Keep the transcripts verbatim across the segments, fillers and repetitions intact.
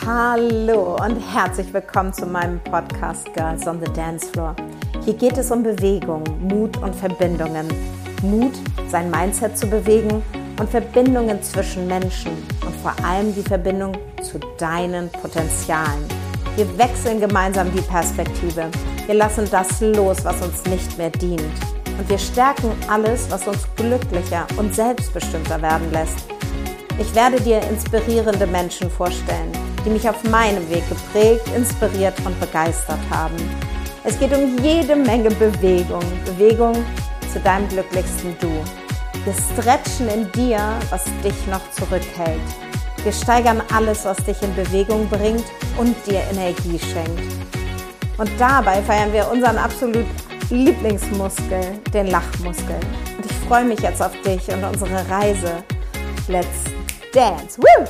Hallo und herzlich willkommen zu meinem Podcast Girls on the Dance Floor. Hier geht es um Bewegung, Mut und Verbindungen. Mut, sein Mindset zu bewegen und Verbindungen zwischen Menschen und vor allem die Verbindung zu deinen Potenzialen. Wir wechseln gemeinsam die Perspektive. Wir lassen das los, was uns nicht mehr dient. Und wir stärken alles, was uns glücklicher und selbstbestimmter werden lässt. Ich werde dir inspirierende Menschen vorstellen, die mich auf meinem Weg geprägt, inspiriert und begeistert haben. Es geht um jede Menge Bewegung, Bewegung zu deinem glücklichsten Du. Wir stretchen in dir, was dich noch zurückhält. Wir steigern alles, was dich in Bewegung bringt und dir Energie schenkt. Und dabei feiern wir unseren absolut Lieblingsmuskel, den Lachmuskel. Und ich freue mich jetzt auf dich und unsere Reise. Let's dance! Woo!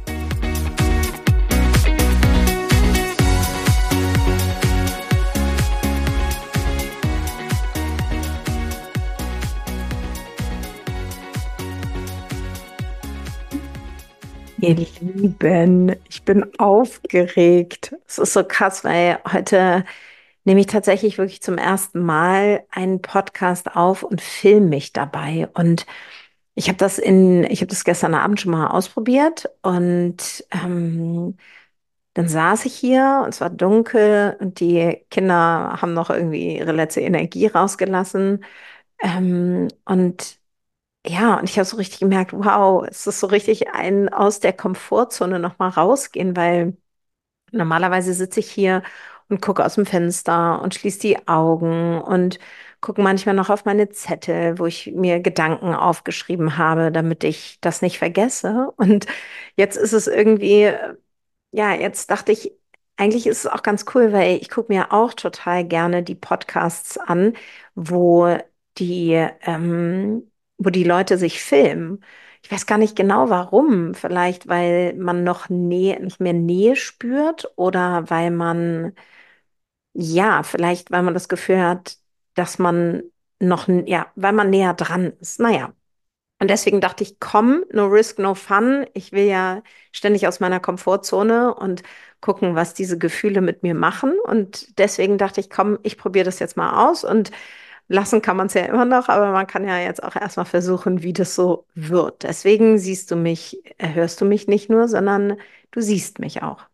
Ihr Lieben, ich bin aufgeregt. Es ist so krass, weil heute nehme ich tatsächlich wirklich zum ersten Mal einen Podcast auf und filme mich dabei. Und ich habe das in, ich habe das gestern Abend schon mal ausprobiert und ähm, dann saß ich hier und es war dunkel und die Kinder haben noch irgendwie ihre letzte Energie rausgelassen. Ähm, und ja, und ich habe so richtig gemerkt, wow, es ist so richtig ein aus der Komfortzone nochmal rausgehen, weil normalerweise sitze ich hier und gucke aus dem Fenster und schließe die Augen und gucke manchmal noch auf meine Zettel, wo ich mir Gedanken aufgeschrieben habe, damit ich das nicht vergesse. Und jetzt ist es irgendwie, äh, ja, jetzt dachte ich, eigentlich ist es auch ganz cool, weil ich gucke mir auch total gerne die Podcasts an, wo die, ähm, wo die Leute sich filmen. Ich weiß gar nicht genau warum. Vielleicht, weil man noch Nähe, noch mehr Nähe spürt oder weil man, ja, vielleicht, weil man das Gefühl hat, dass man noch, n- ja, weil man näher dran ist. Naja. Und deswegen dachte ich, komm, no risk, no fun. Ich will ja ständig aus meiner Komfortzone und gucken, was diese Gefühle mit mir machen. Und deswegen dachte ich, komm, ich probiere das jetzt mal aus. Und lassen kann man es ja immer noch, aber man kann ja jetzt auch erstmal versuchen, wie das so wird. Deswegen siehst du mich, äh, hörst du mich nicht nur, sondern du siehst mich auch.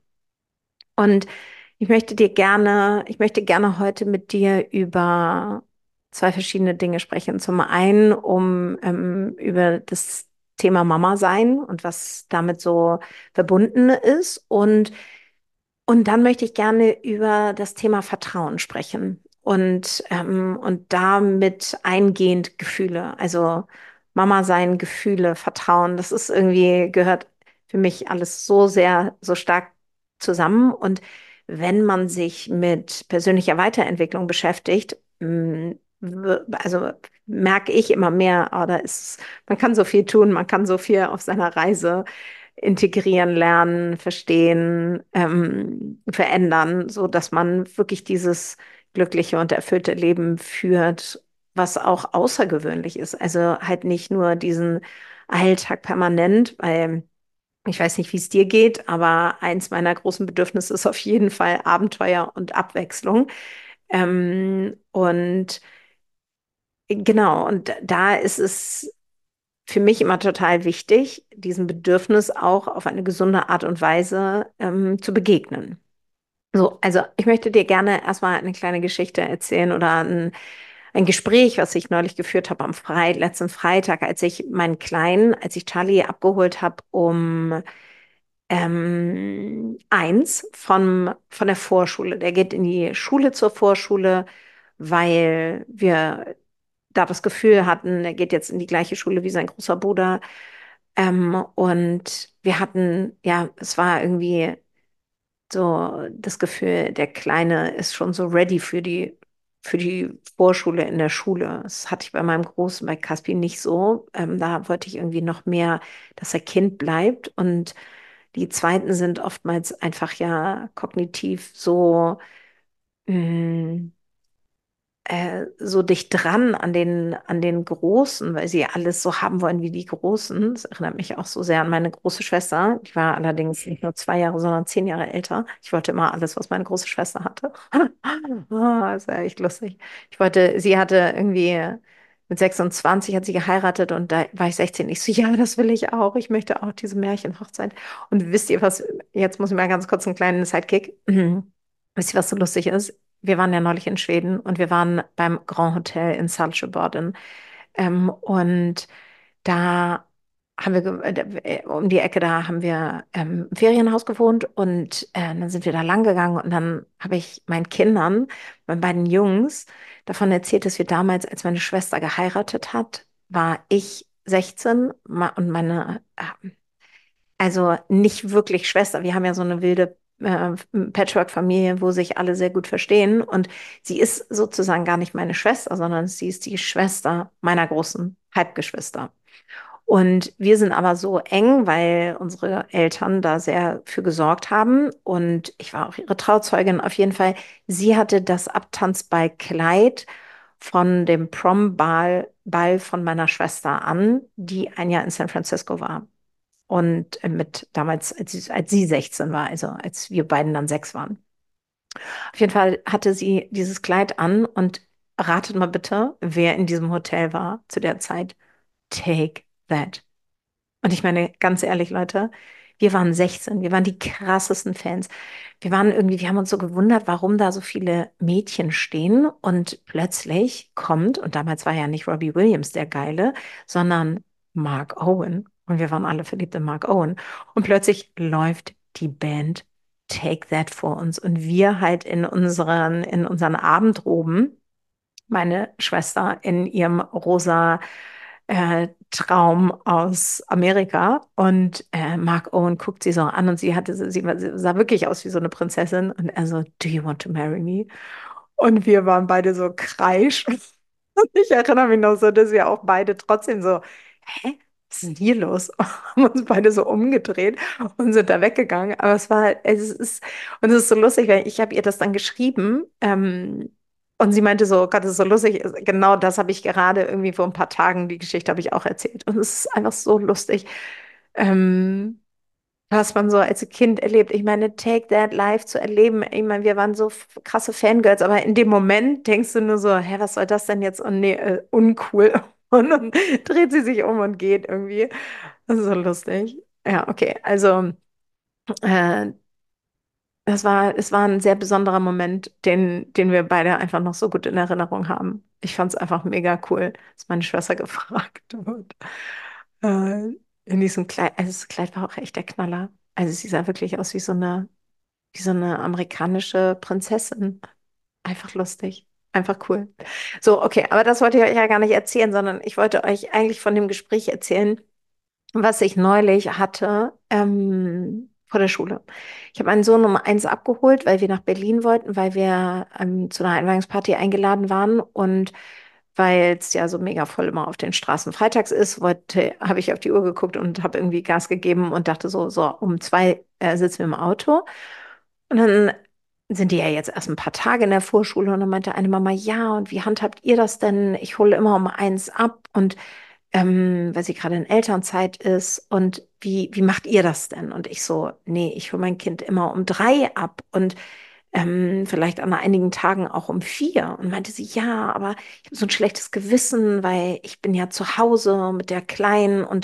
Und ich möchte dir gerne, ich möchte gerne heute mit dir über zwei verschiedene Dinge sprechen. Zum einen um ähm, über das Thema Mama sein und was damit so verbunden ist. Und, und dann möchte ich gerne über das Thema Vertrauen sprechen. Und, ähm, und damit eingehend Gefühle. Also Mama sein, Gefühle, Vertrauen, das ist irgendwie, gehört für mich alles so sehr, so stark zusammen. Und wenn man sich mit persönlicher Weiterentwicklung beschäftigt, mh, w- also merke ich immer mehr, oh, da ist, man kann so viel tun, man kann so viel auf seiner Reise integrieren, lernen, verstehen, ähm, verändern, so dass man wirklich dieses glückliche und erfüllte Leben führt, was auch außergewöhnlich ist. Also halt nicht nur diesen Alltag permanent, weil ich weiß nicht, wie es dir geht, aber eins meiner großen Bedürfnisse ist auf jeden Fall Abenteuer und Abwechslung. Ähm, und genau, und da ist es für mich immer total wichtig, diesem Bedürfnis auch auf eine gesunde Art und Weise ähm, zu begegnen. So, also ich möchte dir gerne erstmal eine kleine Geschichte erzählen oder ein, ein Gespräch, was ich neulich geführt habe am Frei letzten Freitag, als ich meinen Kleinen, als ich Charlie abgeholt habe, um ähm, eins von, von der Vorschule. Der geht in die Schule zur Vorschule, weil wir da das Gefühl hatten, er geht jetzt in die gleiche Schule wie sein großer Bruder. Ähm, und wir hatten, ja, es war irgendwie so das Gefühl, der Kleine ist schon so ready für die, für die Vorschule in der Schule. Das hatte ich bei meinem Großen, bei Caspi nicht so. Ähm, da wollte ich irgendwie noch mehr, dass er Kind bleibt. Und die Zweiten sind oftmals einfach ja kognitiv so, mh, äh, so dicht dran an den, an den Großen, weil sie alles so haben wollen wie die Großen. Das erinnert mich auch so sehr an meine große Schwester. Die war allerdings nicht nur zwei Jahre, sondern zehn Jahre älter. Ich wollte immer alles, was meine große Schwester hatte. Ah, das war echt lustig. Ich wollte, sie hatte irgendwie mit sechsundzwanzig hat sie geheiratet und da war ich sechzehn. Ich so, ja, das will ich auch. Ich möchte auch diese Märchenhochzeit. Und wisst ihr was? Jetzt muss ich mal ganz kurz einen kleinen Sidekick. Wisst ihr, was so lustig ist? Wir waren ja neulich in Schweden und wir waren beim Grand Hotel in Saltsjöbaden. Ähm, und da haben wir, ge- äh, um die Ecke da haben wir ähm, im Ferienhaus gewohnt und äh, dann sind wir da lang gegangen und dann habe ich meinen Kindern, meinen beiden Jungs, davon erzählt, dass wir damals, als meine Schwester geheiratet hat, war ich sechzehn ma- und meine, äh, also nicht wirklich Schwester. Wir haben ja so eine wilde äh, Patchwork-Familie, wo sich alle sehr gut verstehen. Und sie ist sozusagen gar nicht meine Schwester, sondern sie ist die Schwester meiner großen Halbgeschwister. Und wir sind aber so eng, weil unsere Eltern da sehr für gesorgt haben. Und ich war auch ihre Trauzeugin. Auf jeden Fall, sie hatte das Abtanzballkleid von dem Prom-Ball Ball von meiner Schwester an, die ein Jahr in San Francisco war. Und äh, mit damals, als sie, als sie sechzehn war, also als wir beiden dann sechs waren. Auf jeden Fall hatte sie dieses Kleid an und ratet mal bitte, wer in diesem Hotel war zu der Zeit. Take that. Und ich meine, ganz ehrlich, Leute, wir waren sechzehn, wir waren die krassesten Fans. Wir waren irgendwie, wir haben uns so gewundert, warum da so viele Mädchen stehen und plötzlich kommt, und damals war ja nicht Robbie Williams der Geile, sondern Mark Owen. Und wir waren alle verliebt in Mark Owen. Und plötzlich läuft die Band Take That vor uns und wir halt in unseren, in unseren Abendroben, meine Schwester in ihrem rosa äh, Traum aus Amerika und äh, Mark Owen guckt sie so an und sie hatte, sie, war- sie sah wirklich aus wie so eine Prinzessin und er so, Do you want to marry me? Und wir waren beide so kreisch. Und ich erinnere mich noch so, dass wir auch beide trotzdem so, hä? Was ist denn hier los? Haben uns beide so umgedreht und sind da weggegangen. Aber es war, es ist, und es ist so lustig, weil ich habe ihr das dann geschrieben, ähm, und sie meinte so, Gott, das ist so lustig. Genau das habe ich gerade irgendwie vor ein paar Tagen, die Geschichte habe ich auch erzählt. Und es ist einfach so lustig, ähm, was man so als Kind erlebt. Ich meine, Take That live zu erleben. Ich meine, wir waren so f- krasse Fangirls, aber in dem Moment denkst du nur so, hä, was soll das denn jetzt? Und nee, äh, uncool. Und dann dreht sie sich um und geht irgendwie. Das ist so lustig. Ja, okay. Also, äh, das war, es war ein sehr besonderer Moment, den, den wir beide einfach noch so gut in Erinnerung haben. Ich fand es einfach mega cool, dass meine Schwester gefragt wird. Äh, in diesem Kleid, also das Kleid war auch echt der Knaller. Also sie sah wirklich aus wie so eine, wie so eine amerikanische Prinzessin. Einfach lustig. Einfach cool. So, okay, aber das wollte ich euch ja gar nicht erzählen, sondern ich wollte euch eigentlich von dem Gespräch erzählen, was ich neulich hatte ähm, vor der Schule. Ich habe meinen Sohn um eins abgeholt, weil wir nach Berlin wollten, weil wir ähm, zu einer Einweihungsparty eingeladen waren und weil es ja so mega voll immer auf den Straßen freitags ist, wollte, habe ich auf die Uhr geguckt und habe irgendwie Gas gegeben und dachte so, so um zwei äh, sitzen wir im Auto. Und dann sind die ja jetzt erst ein paar Tage in der Vorschule und dann meinte eine Mama, ja, und wie handhabt ihr das denn? Ich hole immer um eins ab und ähm, weil sie gerade in Elternzeit ist. Und wie, wie macht ihr das denn? Und ich so, nee, ich hole mein Kind immer um drei ab und ähm, vielleicht an einigen Tagen auch um vier. Und meinte sie, ja, aber ich habe so ein schlechtes Gewissen, weil ich bin ja zu Hause mit der Kleinen und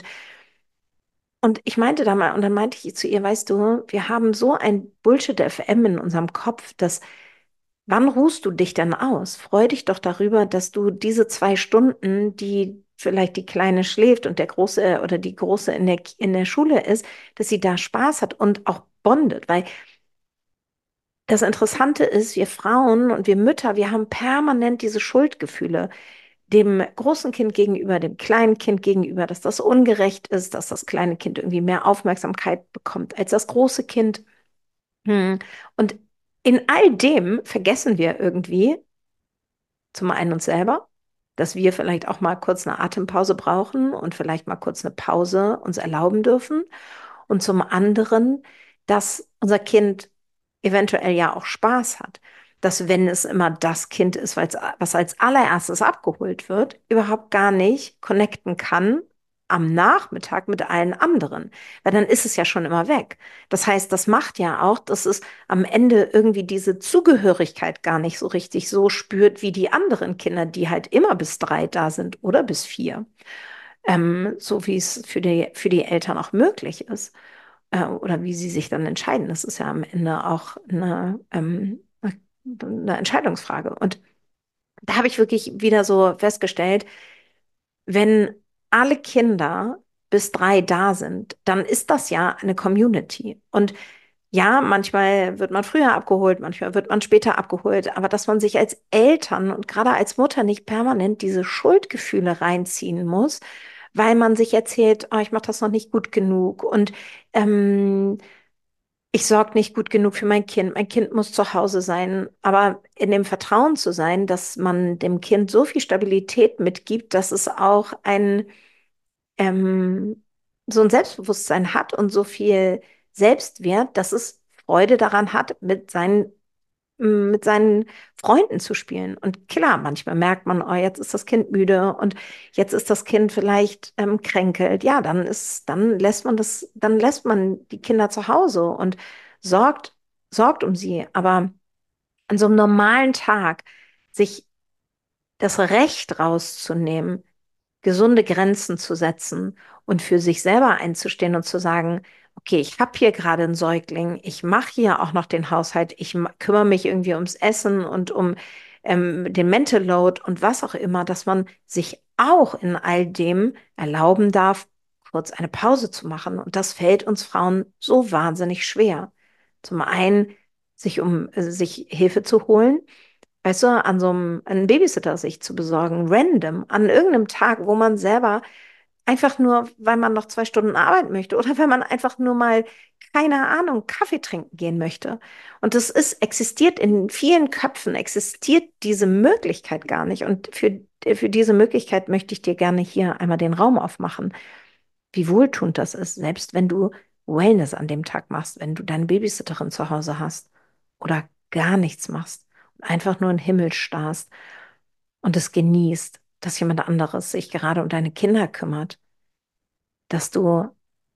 und ich meinte da mal, und dann meinte ich zu ihr, weißt du, wir haben so ein Bullshit-F M in unserem Kopf, dass wann ruhst du dich denn aus? Freu dich doch darüber, dass du diese zwei Stunden, die vielleicht die Kleine schläft und der Große oder die Große in der, in der Schule ist, dass sie da Spaß hat und auch bondet. Weil das Interessante ist, wir Frauen und wir Mütter, wir haben permanent diese Schuldgefühle dem großen Kind gegenüber, dem kleinen Kind gegenüber, dass das ungerecht ist, dass das kleine Kind irgendwie mehr Aufmerksamkeit bekommt als das große Kind. Hm. Und in all dem vergessen wir irgendwie, zum einen uns selber, dass wir vielleicht auch mal kurz eine Atempause brauchen und vielleicht mal kurz eine Pause uns erlauben dürfen. Und zum anderen, dass unser Kind eventuell ja auch Spaß hat. dass wenn es immer das Kind ist, weil's, was als allererstes abgeholt wird, überhaupt gar nicht connecten kann am Nachmittag mit allen anderen. Weil dann ist es ja schon immer weg. Das heißt, das macht ja auch, dass es am Ende irgendwie diese Zugehörigkeit gar nicht so richtig so spürt wie die anderen Kinder, die halt immer bis drei da sind oder bis vier. Ähm, so wie es für die, für die Eltern auch möglich ist. Äh, oder wie sie sich dann entscheiden. Das ist ja am Ende auch eine, ähm, eine Entscheidungsfrage. Und da habe ich wirklich wieder so festgestellt, wenn alle Kinder bis drei da sind, dann ist das ja eine Community. Und ja, manchmal wird man früher abgeholt, manchmal wird man später abgeholt, aber dass man sich als Eltern und gerade als Mutter nicht permanent diese Schuldgefühle reinziehen muss, weil man sich erzählt, oh, ich mache das noch nicht gut genug und ähm, ich sorge nicht gut genug für mein Kind. Mein Kind muss zu Hause sein, aber in dem Vertrauen zu sein, dass man dem Kind so viel Stabilität mitgibt, dass es auch ein ähm, so ein Selbstbewusstsein hat und so viel Selbstwert, dass es Freude daran hat, mit seinen, m, mit seinen Freunden zu spielen. Und klar, manchmal merkt man, oh, jetzt ist das Kind müde und jetzt ist das Kind vielleicht ähm, kränkelt. Ja, dann ist, dann lässt man das, dann lässt man die Kinder zu Hause und sorgt, sorgt um sie. Aber an so einem normalen Tag sich das Recht rauszunehmen, gesunde Grenzen zu setzen und für sich selber einzustehen und zu sagen, okay, ich habe hier gerade einen Säugling, ich mache hier auch noch den Haushalt, ich ma- kümmere mich irgendwie ums Essen und um ähm, den Mental Load und was auch immer, dass man sich auch in all dem erlauben darf, kurz eine Pause zu machen. Und das fällt uns Frauen so wahnsinnig schwer. Zum einen, sich um äh, sich Hilfe zu holen, weißt du, an so einem einen Babysitter sich zu besorgen, random, an irgendeinem Tag, wo man selber einfach nur, weil man noch zwei Stunden arbeiten möchte oder wenn man einfach nur mal, keine Ahnung, Kaffee trinken gehen möchte. Und das ist, existiert in vielen Köpfen, existiert diese Möglichkeit gar nicht. Und für, für diese Möglichkeit möchte ich dir gerne hier einmal den Raum aufmachen, wie wohltuend das ist, selbst wenn du Wellness an dem Tag machst, wenn du deine Babysitterin zu Hause hast oder gar nichts machst und einfach nur in den Himmel starrst und es genießt, dass jemand anderes sich gerade um deine Kinder kümmert, dass du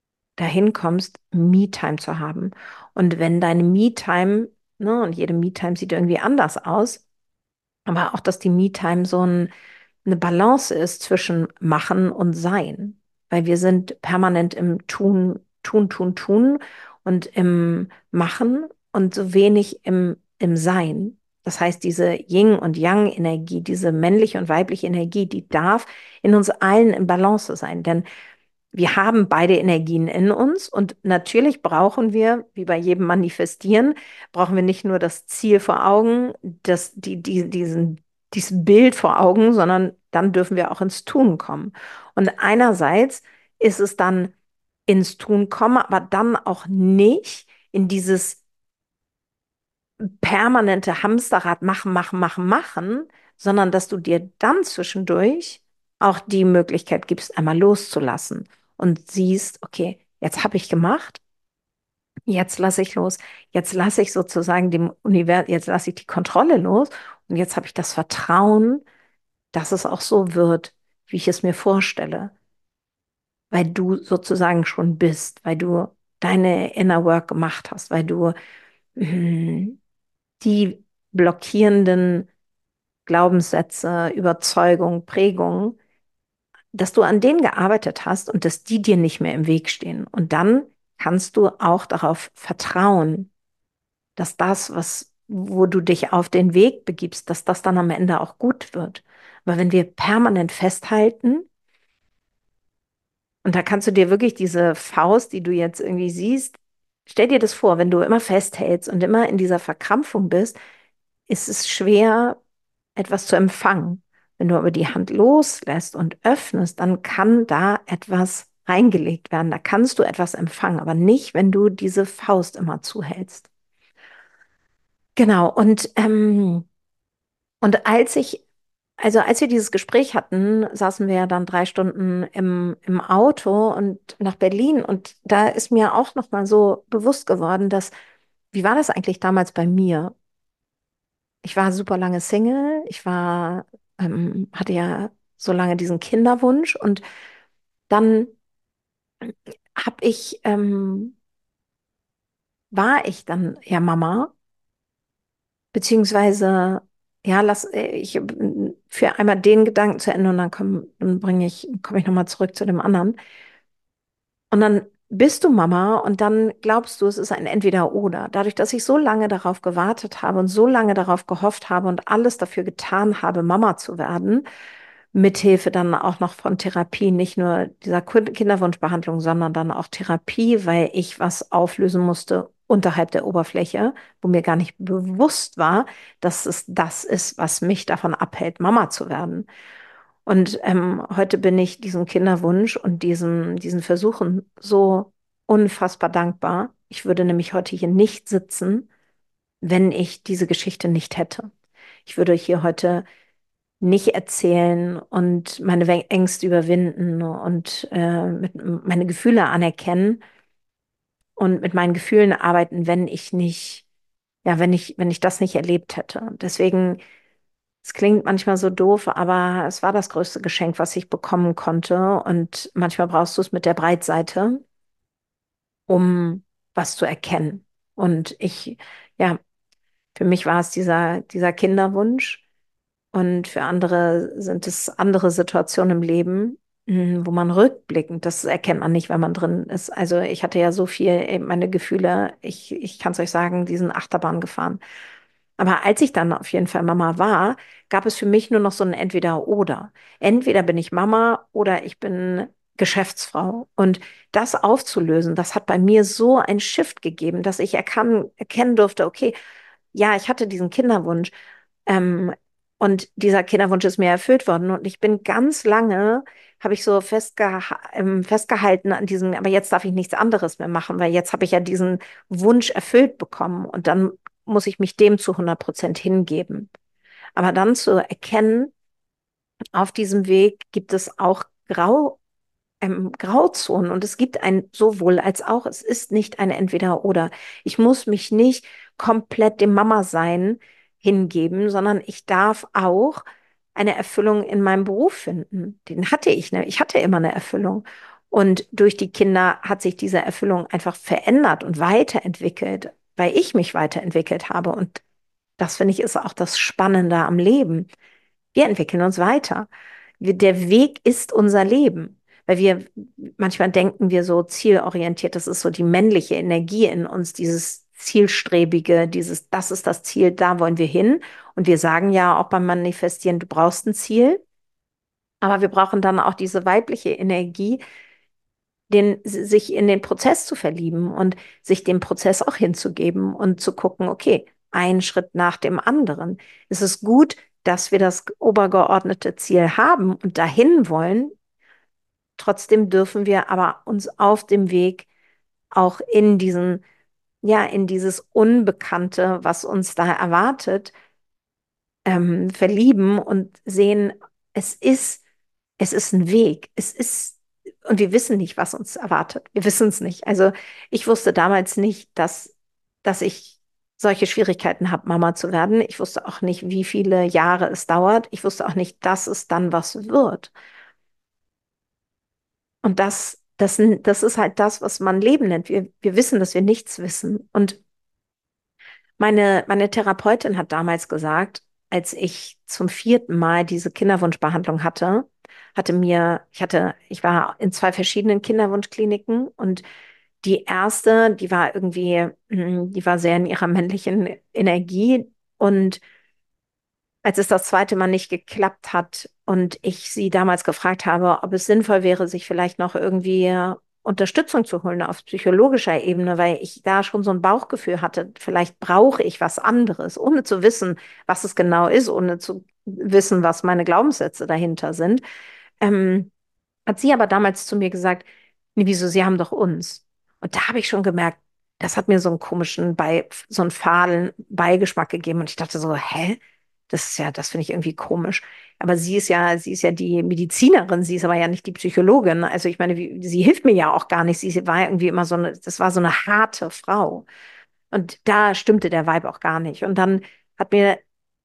dahin kommst, Me-Time zu haben. Und wenn deine Me-Time, ne, und jede Me-Time sieht irgendwie anders aus, aber auch, dass die Me-Time so ein, eine Balance ist zwischen Machen und Sein. Weil wir sind permanent im Tun, Tun, Tun, Tun und im Machen und so wenig im, im Sein. Das heißt, diese Yin- und Yang-Energie, diese männliche und weibliche Energie, die darf in uns allen in Balance sein. Denn wir haben beide Energien in uns und natürlich brauchen wir, wie bei jedem Manifestieren, brauchen wir nicht nur das Ziel vor Augen, das, die, die, diesen, dieses Bild vor Augen, sondern dann dürfen wir auch ins Tun kommen. Und einerseits ist es dann ins Tun kommen, aber dann auch nicht in dieses permanente Hamsterrad machen, machen, machen, machen, sondern dass du dir dann zwischendurch auch die Möglichkeit gibst, einmal loszulassen und siehst, okay, jetzt habe ich gemacht, jetzt lasse ich los, jetzt lasse ich sozusagen dem Universum, jetzt lasse ich die Kontrolle los und jetzt habe ich das Vertrauen, dass es auch so wird, wie ich es mir vorstelle, weil du sozusagen schon bist, weil du deine Inner Work gemacht hast, weil du mm, die blockierenden Glaubenssätze, Überzeugungen, Prägungen, dass du an denen gearbeitet hast und dass die dir nicht mehr im Weg stehen. Und dann kannst du auch darauf vertrauen, dass das, was, wo du dich auf den Weg begibst, dass das dann am Ende auch gut wird. Aber wenn wir permanent festhalten, und da kannst du dir wirklich diese Faust, die du jetzt irgendwie siehst, stell dir das vor, wenn du immer festhältst und immer in dieser Verkrampfung bist, ist es schwer, etwas zu empfangen. Wenn du aber die Hand loslässt und öffnest, dann kann da etwas reingelegt werden. Da kannst du etwas empfangen, aber nicht, wenn du diese Faust immer zuhältst. Genau. Und, ähm, und als ich, also als wir dieses Gespräch hatten, saßen wir ja dann drei Stunden im, im Auto und nach Berlin. Und da ist mir auch noch mal so bewusst geworden, dass, wie war das eigentlich damals bei mir? ich war super lange Single. Ich war, ähm, hatte ja so lange diesen Kinderwunsch und dann habe ich, ähm, war ich dann ja Mama, beziehungsweise, ja, lass, äh, ich äh, für einmal den Gedanken zu Ende und dann komm, dann bringe ich, komme ich nochmal zurück zu dem anderen. Und dann bist du Mama und dann glaubst du, es ist ein Entweder-Oder. Dadurch, dass ich so lange darauf gewartet habe und so lange darauf gehofft habe und alles dafür getan habe, Mama zu werden, mithilfe dann auch noch von Therapie, nicht nur dieser Kin- Kinderwunschbehandlung, sondern dann auch Therapie, weil ich was auflösen musste unterhalb der Oberfläche, wo mir gar nicht bewusst war, dass es das ist, was mich davon abhält, Mama zu werden. Und ähm, heute bin ich diesem Kinderwunsch und diesem, diesen Versuchen so unfassbar dankbar. Ich würde nämlich heute hier nicht sitzen, wenn ich diese Geschichte nicht hätte. Ich würde hier heute nicht erzählen und meine We- Ängste überwinden und äh, mit, meine Gefühle anerkennen und mit meinen Gefühlen arbeiten, wenn ich nicht, ja, wenn ich, wenn ich das nicht erlebt hätte. Deswegen, es klingt manchmal so doof, aber es war das größte Geschenk, was ich bekommen konnte. Und manchmal brauchst du es mit der Breitseite, um was zu erkennen. Und ich, ja, für mich war es dieser, dieser Kinderwunsch. Und für andere sind es andere Situationen im Leben, mh, wo man rückblickend, das erkennt man nicht, wenn man drin ist. Also ich hatte ja so viel, eben meine Gefühle, ich, ich kann es euch sagen, diesen Achterbahn gefahren. Aber als ich dann auf jeden Fall Mama war, gab es für mich nur noch so ein Entweder-Oder. Entweder bin ich Mama oder ich bin Geschäftsfrau. Und das aufzulösen, das hat bei mir so einen Shift gegeben, dass ich erkan erkennen durfte, okay, ja, ich hatte diesen Kinderwunsch, ähm, und dieser Kinderwunsch ist mir erfüllt worden. Und ich bin ganz lange, habe ich so festgeha ähm, festgehalten an diesem, aber jetzt darf ich nichts anderes mehr machen, weil jetzt habe ich ja diesen Wunsch erfüllt bekommen. Und dann muss ich mich dem zu hundert Prozent hingeben. Aber dann zu erkennen, auf diesem Weg gibt es auch Grau, ähm, Grauzonen und es gibt ein sowohl als auch. Es ist nicht ein Entweder-Oder. Ich muss mich nicht komplett dem Mama-Sein hingeben, sondern ich darf auch eine Erfüllung in meinem Beruf finden. Den hatte ich, ne? Ich hatte immer eine Erfüllung. Und durch die Kinder hat sich diese Erfüllung einfach verändert und weiterentwickelt, weil ich mich weiterentwickelt habe. Und das finde ich ist auch das Spannende am Leben. Wir entwickeln uns weiter. Wir, der Weg ist unser Leben. Weil wir manchmal denken wir so zielorientiert, das ist so die männliche Energie in uns, dieses Zielstrebige, dieses, das ist das Ziel, da wollen wir hin. Und wir sagen ja auch beim Manifestieren, du brauchst ein Ziel, aber wir brauchen dann auch diese weibliche Energie, den, sich in den Prozess zu verlieben und sich dem Prozess auch hinzugeben und zu gucken, okay, ein Schritt nach dem anderen. Es ist gut, dass wir das obergeordnete Ziel haben und dahin wollen. Trotzdem dürfen wir aber uns auf dem Weg auch in diesen, ja, in dieses Unbekannte, was uns da erwartet, ähm, verlieben und sehen, es ist, es ist ein Weg. Es ist, und wir wissen nicht, was uns erwartet. Wir wissen es nicht. Also ich wusste damals nicht, dass, dass ich solche Schwierigkeiten habe, Mama zu werden. Ich wusste auch nicht, wie viele Jahre es dauert. Ich wusste auch nicht, dass es dann was wird. Und das, das, das ist halt das, was man Leben nennt. Wir, wir wissen, dass wir nichts wissen. Und Meine, meine Therapeutin hat damals gesagt, als ich zum vierten Mal diese Kinderwunschbehandlung hatte, hatte mir, ich hatte, ich war in zwei verschiedenen Kinderwunschkliniken und die erste, die war irgendwie, mm, die war sehr in ihrer männlichen Energie und als es das zweite Mal nicht geklappt hat und ich sie damals gefragt habe, ob es sinnvoll wäre, sich vielleicht noch irgendwie Unterstützung zu holen auf psychologischer Ebene, weil ich da schon so ein Bauchgefühl hatte, vielleicht brauche ich was anderes, ohne zu wissen, was es genau ist, ohne zu wissen, was meine Glaubenssätze dahinter sind. Ähm, Hat sie aber damals zu mir gesagt, nee, wieso, Sie haben doch uns. Und da habe ich schon gemerkt, das hat mir so einen komischen, Bei, so einen fahlen Beigeschmack gegeben. Und ich dachte so, hä? Das ist ja, das finde ich irgendwie komisch. Aber sie ist ja, sie ist ja die Medizinerin, sie ist aber ja nicht die Psychologin. Also ich meine, wie, sie hilft mir ja auch gar nicht. Sie war irgendwie immer so eine, das war so eine harte Frau. Und da stimmte der Vibe auch gar nicht. Und dann hat mir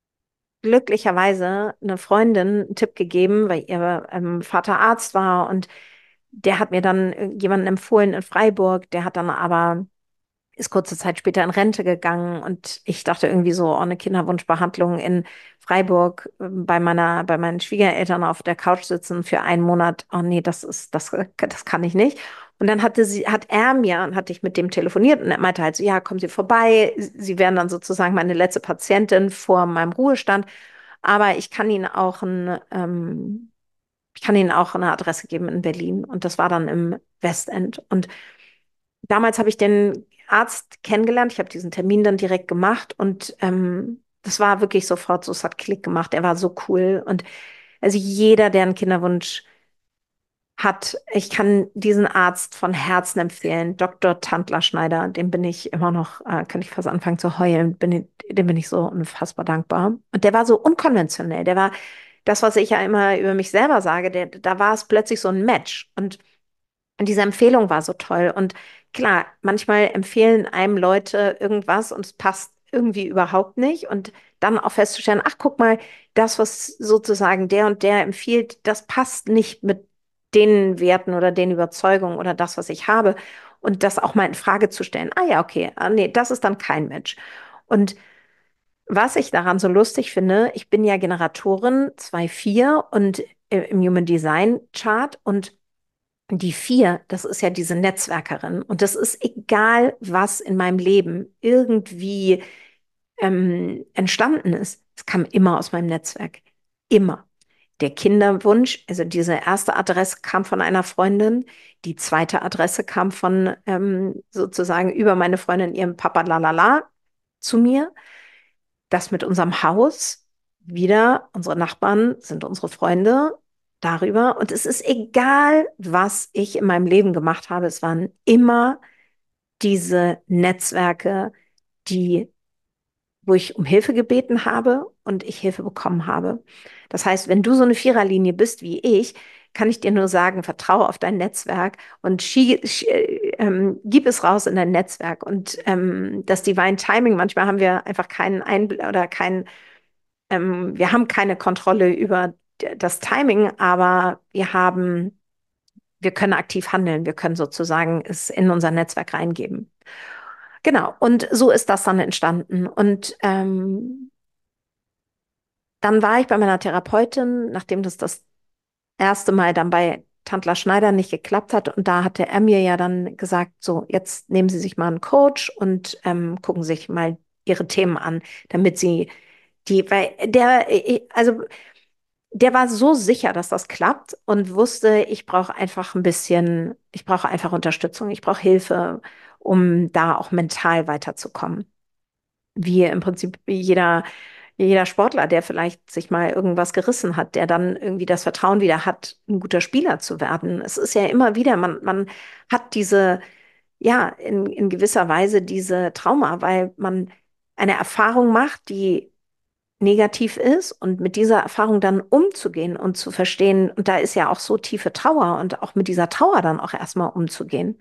glücklicherweise eine Freundin einen Tipp gegeben, weil ihr ähm, Vater Arzt war und der hat mir dann äh, jemanden empfohlen in Freiburg, der hat dann aber ist kurze Zeit später in Rente gegangen und ich dachte irgendwie so, oh, eine Kinderwunschbehandlung in Freiburg ähm, bei meiner, bei meinen Schwiegereltern auf der Couch sitzen für einen Monat. Oh nee, das ist, das, das kann ich nicht. Und dann hatte sie, hat er mir, und hatte ich mit dem telefoniert und er meinte halt so, ja, kommen Sie vorbei. Sie wären dann sozusagen meine letzte Patientin vor meinem Ruhestand. Aber ich kann Ihnen auch ein, ähm, ich kann Ihnen auch eine Adresse geben in Berlin. Und das war dann im Westend. Und damals habe ich den Arzt kennengelernt. Ich habe diesen Termin dann direkt gemacht und ähm, das war wirklich sofort so, es hat Klick gemacht. Er war so cool. Und also jeder, der einen Kinderwunsch hat, ich kann diesen Arzt von Herzen empfehlen. Doktor Tantler Schneider, dem bin ich immer noch, äh, kann ich fast anfangen zu heulen, bin ich, dem bin ich so unfassbar dankbar. Und der war so unkonventionell. Der war das, was ich ja immer über mich selber sage, der, da war es plötzlich so ein Match. Und und diese Empfehlung war so toll. Und klar, manchmal empfehlen einem Leute irgendwas und es passt irgendwie überhaupt nicht. Und dann auch festzustellen, ach, guck mal, das, was sozusagen der und der empfiehlt, das passt nicht mit den Werten oder den Überzeugungen oder das, was ich habe. Und das auch mal in Frage zu stellen. Ah ja, okay, ah, nee, das ist dann kein Match. Und was ich daran so lustig finde, ich bin ja Generatorin zwei Komma vier und äh, im Human Design Chart und die vier, das ist ja diese Netzwerkerin. Und das ist egal, was in meinem Leben irgendwie ähm, entstanden ist. Es kam immer aus meinem Netzwerk. Immer. Der Kinderwunsch, also diese erste Adresse kam von einer Freundin. Die zweite Adresse kam von ähm, sozusagen über meine Freundin, ihrem Papa, lalala, zu mir. Das mit unserem Haus, wieder, unsere Nachbarn sind unsere Freunde darüber. Und es ist egal, was ich in meinem Leben gemacht habe. Es waren immer diese Netzwerke, die, wo ich um Hilfe gebeten habe und ich Hilfe bekommen habe. Das heißt, wenn du so eine Viererlinie bist wie ich, kann ich dir nur sagen, vertraue auf dein Netzwerk und schie, schie, ähm, gib es raus in dein Netzwerk. Und ähm, das Divine Timing, manchmal haben wir einfach keinen Einblick oder keinen ähm, wir haben keine Kontrolle über das Timing, aber wir haben, wir können aktiv handeln. Wir können sozusagen es in unser Netzwerk reingeben. Genau. Und so ist das dann entstanden. Und ähm, dann war ich bei meiner Therapeutin, nachdem das das erste Mal dann bei Tantler Schneider nicht geklappt hat. Und da hatte er mir ja dann gesagt, so, jetzt nehmen Sie sich mal einen Coach und ähm, gucken sich mal Ihre Themen an, damit Sie die, weil der, also der war so sicher, dass das klappt und wusste, ich brauche einfach ein bisschen, ich brauche einfach Unterstützung, ich brauche Hilfe, um da auch mental weiterzukommen. Wie im Prinzip jeder, jeder Sportler, der vielleicht sich mal irgendwas gerissen hat, der dann irgendwie das Vertrauen wieder hat, ein guter Spieler zu werden. Es ist ja immer wieder, man, man hat diese, ja, in, in gewisser Weise diese Trauma, weil man eine Erfahrung macht, die negativ ist und mit dieser Erfahrung dann umzugehen und zu verstehen, und da ist ja auch so tiefe Trauer und auch mit dieser Trauer dann auch erstmal umzugehen.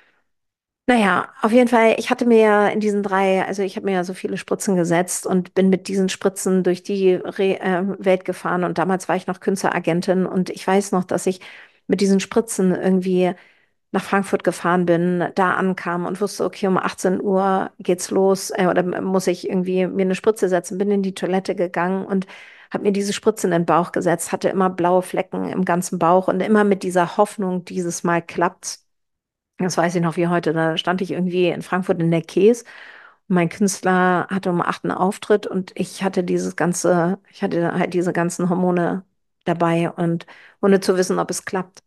Naja, auf jeden Fall, ich hatte mir ja in diesen drei, also ich habe mir ja so viele Spritzen gesetzt und bin mit diesen Spritzen durch die Re äh, Welt gefahren und damals war ich noch Künstleragentin und ich weiß noch, dass ich mit diesen Spritzen irgendwie nach Frankfurt gefahren bin, da ankam und wusste, okay, um achtzehn Uhr geht's los, äh, oder muss ich irgendwie mir eine Spritze setzen, bin in die Toilette gegangen und habe mir diese Spritze in den Bauch gesetzt, hatte immer blaue Flecken im ganzen Bauch und immer mit dieser Hoffnung, dieses Mal klappt's. Das weiß ich noch wie heute. Da stand ich irgendwie in Frankfurt in der Käs und mein Künstler hatte um acht einen Auftritt und ich hatte dieses ganze, ich hatte halt diese ganzen Hormone dabei und ohne zu wissen, ob es klappt.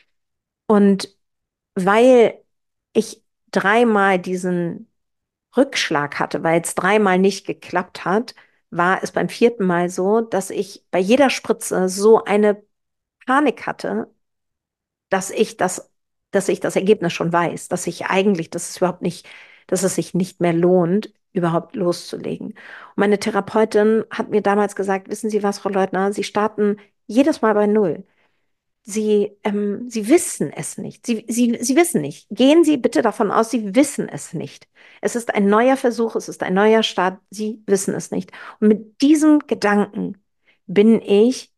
Und weil ich dreimal diesen Rückschlag hatte, weil es dreimal nicht geklappt hat, war es beim vierten Mal so, dass ich bei jeder Spritze so eine Panik hatte, dass ich das, dass ich das Ergebnis schon weiß, dass ich eigentlich, dass es überhaupt nicht, dass es sich nicht mehr lohnt, überhaupt loszulegen. Und meine Therapeutin hat mir damals gesagt, wissen Sie was, Frau Leutner, Sie starten jedes Mal bei Null. Sie, ähm, Sie wissen es nicht. Sie, Sie, Sie wissen nicht. Gehen Sie bitte davon aus, Sie wissen es nicht. Es ist ein neuer Versuch, es ist ein neuer Start. Sie wissen es nicht. Und mit diesem Gedanken bin ich,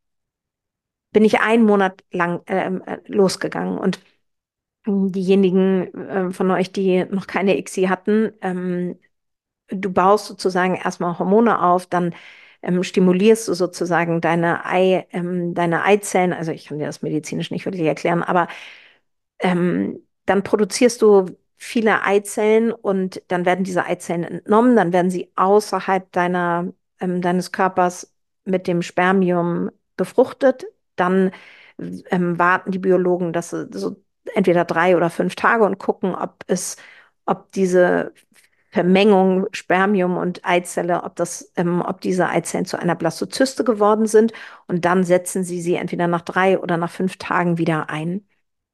bin ich einen Monat lang ähm, äh, losgegangen. Und diejenigen äh, von euch, die noch keine I C S I hatten, ähm, du baust sozusagen erstmal Hormone auf, dann ähm, stimulierst du sozusagen deine Ei, ähm, deine Eizellen. Also ich kann dir das medizinisch nicht wirklich erklären, aber ähm, dann produzierst du viele Eizellen und dann werden diese Eizellen entnommen, dann werden sie außerhalb deiner, ähm, deines Körpers mit dem Spermium befruchtet. Dann ähm, warten die Biologen, dass sie so entweder drei oder fünf Tage und gucken, ob es, ob diese Vermengung Spermium und Eizelle, ob das, ähm, ob diese Eizellen zu einer Blastozyste geworden sind. Und dann setzen sie sie entweder nach drei oder nach fünf Tagen wieder ein.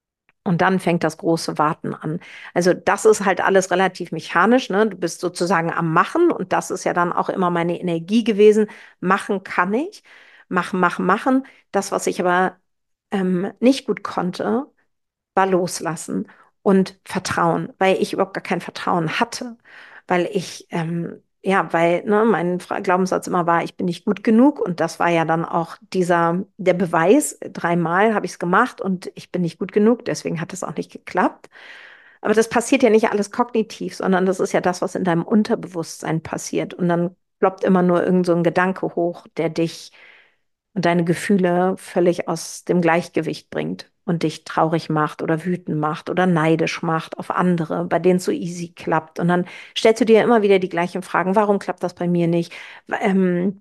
Und dann fängt das große Warten an. Also das ist halt alles relativ mechanisch, ne? Du bist sozusagen am Machen und das ist ja dann auch immer meine Energie gewesen. Machen kann ich, machen, machen, machen. Das, was ich aber ähm, nicht gut konnte, war loslassen und Vertrauen, weil ich überhaupt gar kein Vertrauen hatte, weil ich, ähm, ja, weil ne, mein Fra- Glaubenssatz immer war, ich bin nicht gut genug und das war ja dann auch dieser, der Beweis, dreimal habe ich es gemacht und ich bin nicht gut genug, deswegen hat es auch nicht geklappt. Aber das passiert ja nicht alles kognitiv, sondern das ist ja das, was in deinem Unterbewusstsein passiert und dann ploppt immer nur irgend so ein Gedanke hoch, der dich und deine Gefühle völlig aus dem Gleichgewicht bringt und dich traurig macht oder wütend macht oder neidisch macht auf andere, bei denen es so easy klappt. Und dann stellst du dir immer wieder die gleichen Fragen. Warum klappt das bei mir nicht? Ähm,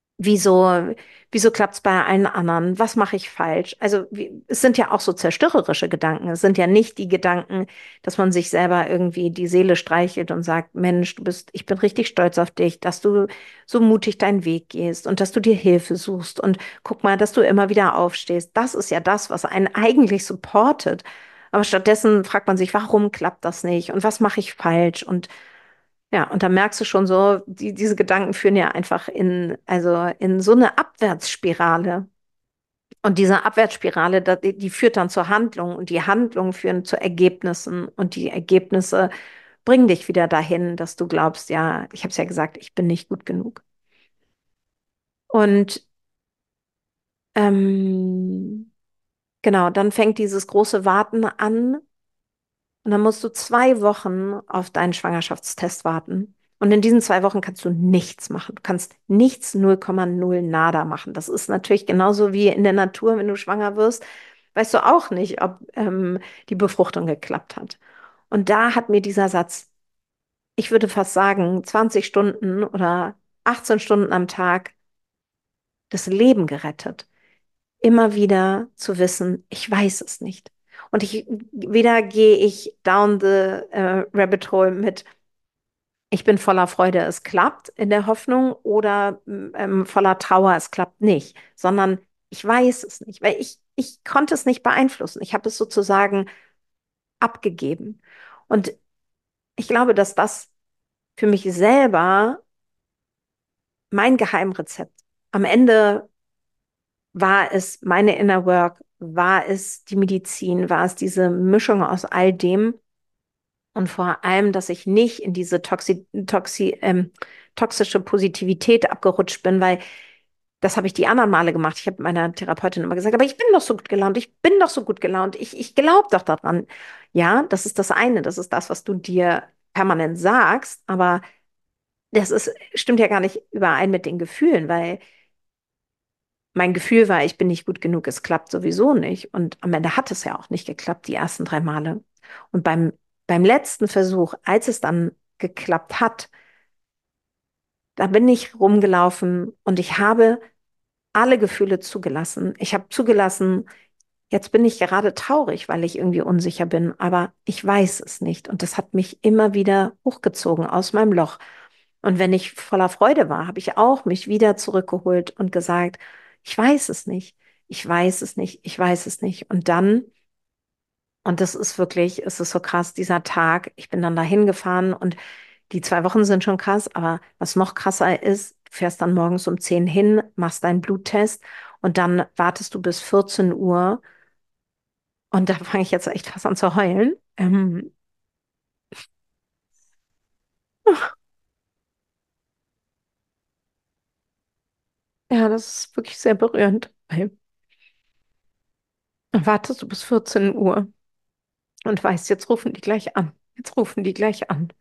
Wieso, wieso klappt es bei allen anderen? Was mache ich falsch? Also wie, es sind ja auch so zerstörerische Gedanken. Es sind ja nicht die Gedanken, dass man sich selber irgendwie die Seele streichelt und sagt, Mensch, du bist, ich bin richtig stolz auf dich, dass du so mutig deinen Weg gehst und dass du dir Hilfe suchst und guck mal, dass du immer wieder aufstehst. Das ist ja das, was einen eigentlich supportet. Aber stattdessen fragt man sich, warum klappt das nicht und was mache ich falsch? Und ja, und da merkst du schon so, die, diese Gedanken führen ja einfach in, also in so eine Abwärtsspirale. Und diese Abwärtsspirale, da- die, die führt dann zur Handlung und die Handlungen führen zu Ergebnissen und die Ergebnisse bringen dich wieder dahin, dass du glaubst, ja, ich habe es ja gesagt, ich bin nicht gut genug. Und ähm, genau, dann fängt dieses große Warten an. Und dann musst du zwei Wochen auf deinen Schwangerschaftstest warten. Und in diesen zwei Wochen kannst du nichts machen. Du kannst nichts null Komma null nada machen. Das ist natürlich genauso wie in der Natur, wenn du schwanger wirst, weißt du auch nicht, ob ähm, die Befruchtung geklappt hat. Und da hat mir dieser Satz, ich würde fast sagen, zwanzig Stunden oder achtzehn Stunden am Tag das Leben gerettet, immer wieder zu wissen, ich weiß es nicht. Und ich, wieder gehe ich down the äh, rabbit hole mit, ich bin voller Freude, es klappt in der Hoffnung oder ähm, voller Trauer, es klappt nicht, sondern ich weiß es nicht, weil ich, ich konnte es nicht beeinflussen. Ich habe es sozusagen abgegeben. Und ich glaube, dass das für mich selber mein Geheimrezept am Ende war es meine Inner Work? War es die Medizin? War es diese Mischung aus all dem? Und vor allem, dass ich nicht in diese toxi toxi ähm, toxische Positivität abgerutscht bin, weil das habe ich die anderen Male gemacht. Ich habe meiner Therapeutin immer gesagt, aber ich bin doch so gut gelaunt, ich bin doch so gut gelaunt, ich, ich glaube doch daran. Ja, das ist das eine, das ist das, was du dir permanent sagst, aber das ist, stimmt ja gar nicht überein mit den Gefühlen, weil mein Gefühl war, ich bin nicht gut genug, es klappt sowieso nicht. Und am Ende hat es ja auch nicht geklappt, die ersten drei Male. Und beim, beim letzten Versuch, als es dann geklappt hat, da bin ich rumgelaufen und ich habe alle Gefühle zugelassen. Ich habe zugelassen, jetzt bin ich gerade traurig, weil ich irgendwie unsicher bin, aber ich weiß es nicht. Und das hat mich immer wieder hochgezogen aus meinem Loch. Und wenn ich voller Freude war, habe ich auch mich wieder zurückgeholt und gesagt, ich weiß es nicht, ich weiß es nicht, ich weiß es nicht. Und dann, und das ist wirklich, es ist so krass, dieser Tag, ich bin dann da hingefahren und die zwei Wochen sind schon krass, aber was noch krasser ist, du fährst dann morgens um zehn hin, machst deinen Bluttest und dann wartest du bis vierzehn Uhr Und da fange ich jetzt echt fast an zu heulen. Ähm, ja, das ist wirklich sehr berührend. Weil dann wartest du bis vierzehn Uhr und weißt, jetzt rufen die gleich an. Jetzt rufen die gleich an.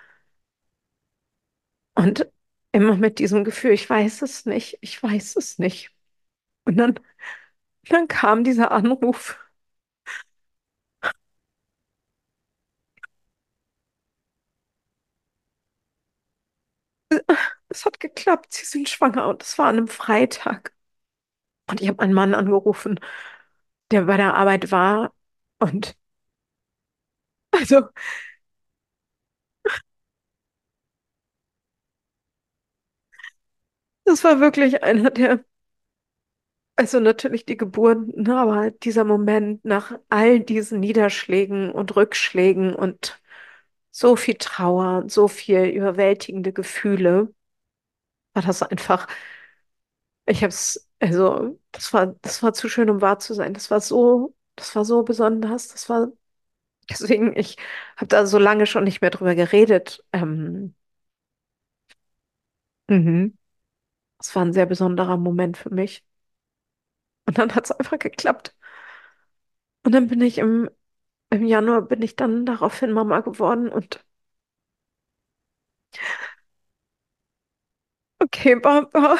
Und immer mit diesem Gefühl, ich weiß es nicht, ich weiß es nicht. Und dann, dann kam dieser Anruf. Es hat geklappt, sie sind schwanger und es war an einem Freitag. Und ich habe einen Mann angerufen, der bei der Arbeit war. Und also, das war wirklich einer der, also natürlich die Geburt, ne, aber dieser Moment nach all diesen Niederschlägen und Rückschlägen und so viel Trauer, so viel überwältigende Gefühle, war das einfach, ich habe es, also, das war, das war zu schön, um wahr zu sein. Das war so, das war so besonders. Das war, deswegen, ich habe da so lange schon nicht mehr drüber geredet. Ähm, mhm. Es war ein sehr besonderer Moment für mich. Und dann hat es einfach geklappt. Und dann bin ich im, im Januar bin ich dann daraufhin Mama geworden. Und okay, Baba.